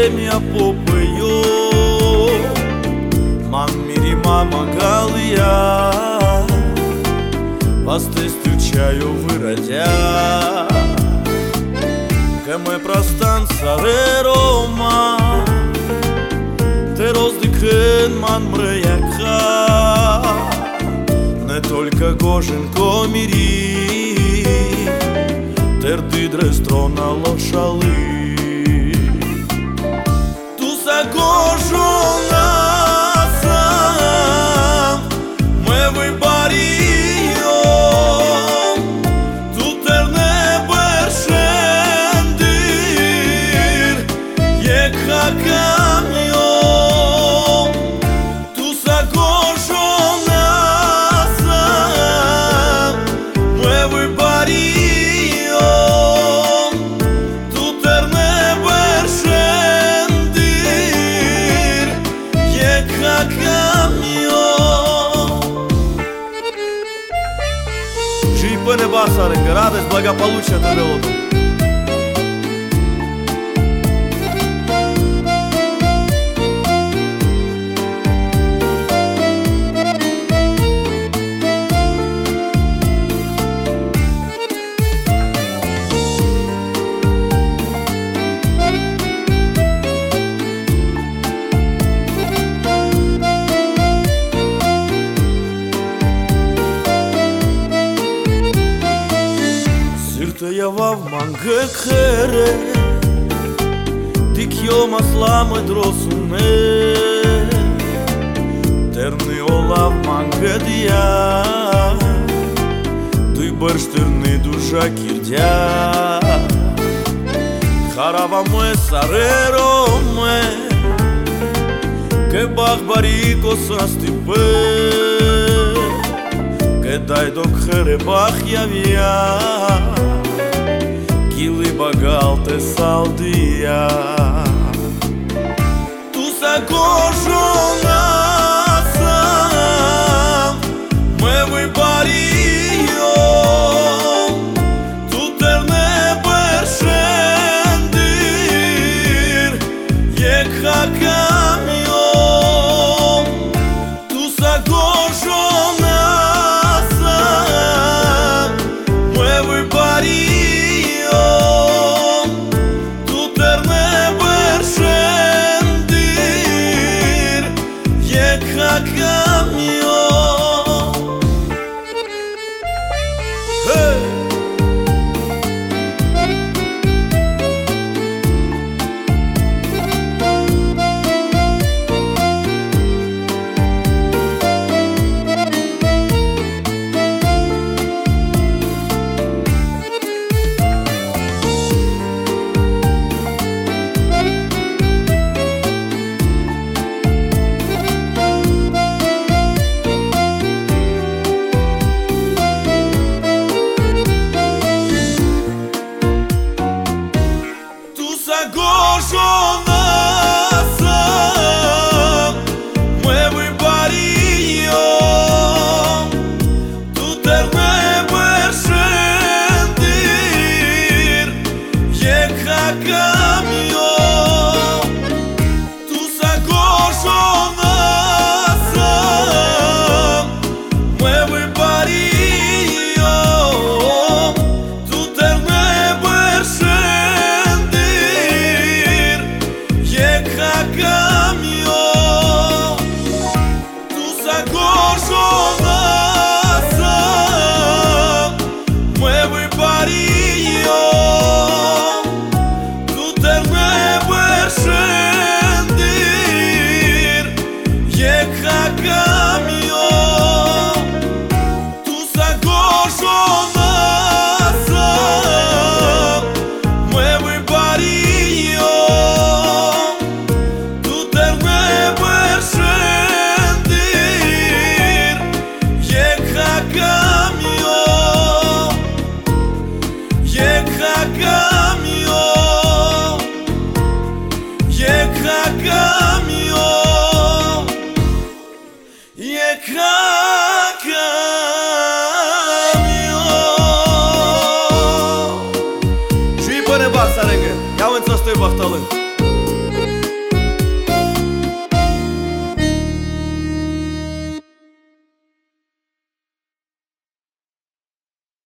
mi-a popăio Man miri mama галия Вас те стучаю выродя Că mai prostan sare Roma Te розди când man mrăiaca Не только гоженко мири Терди дрестрона лошали Tu sa гожона сам Ме вибаріо Tu terне бершендир Єка камьон Tu sa гожона сам Ме вибаріо Tu terne бершендир Єка камьон Жи по неба саренга, радость, благополучие te делото Ява в манга кhere Дикьо масламы дросуне Терни ола в манга дия Дуй бърштърни душа кирдя Харава ме сареро ме Ке бах барико састипе Ке дай до кhere бах явия Kili bagalte saldia Tu sa gojona sam Me vibariyo Tu terne bershendir Yeka kamyon Tu sa gojona sam Me vibariyo Gojona sam Me vibariyo Tu terne bershendir Yeka kamyon Tu sa gojona sam Me vibariyo Tu terne bershendir Yeka kamyon Tu sa gojona sam Me vibariyo Tu terne bershendir Yeka kamyon Tu sa gojona sam Me vibariyo Живи по неба, саренге, я вон со стой бахталын.